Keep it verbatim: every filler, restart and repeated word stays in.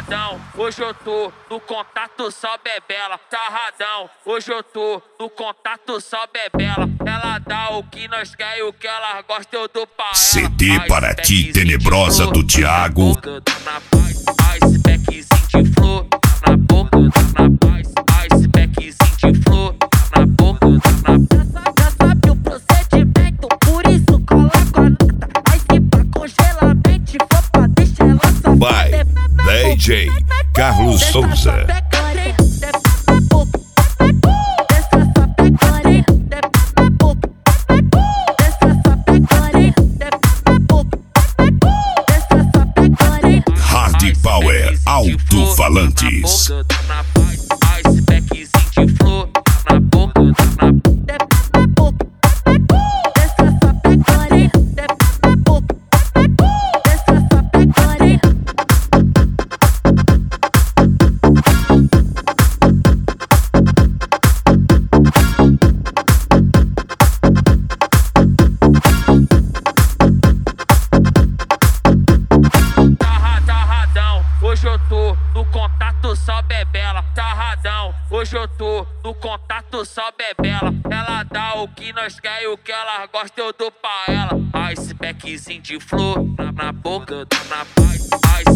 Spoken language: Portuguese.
Sarradão, hoje eu tô no contato só bebela. Sarradão, hoje eu tô no contato só bebela. Ela dá o que nós quer e o que ela gosta eu dou pra ela. C D para ti, Tenebrosa do Thiago. Na paz, icebergzinho de flor. Na boca, na paz, icebergzinho de flor. Na boca, na paz. Já sabe o procedimento, por isso coloca a nota. Aí se pra congelar a mente, for pra deixar ela só. By D J Carlos Souza. Hard Power Alto-Falantes. Na paz, icebergzinho de flor. Na boca, na hoje eu tô no contato só bebela. Sarradão, hoje eu tô no contato só bebela. Ela dá o que nós quer e o que ela gosta eu dou pra ela. Icebergzinho de flor, na, na boca, na paz,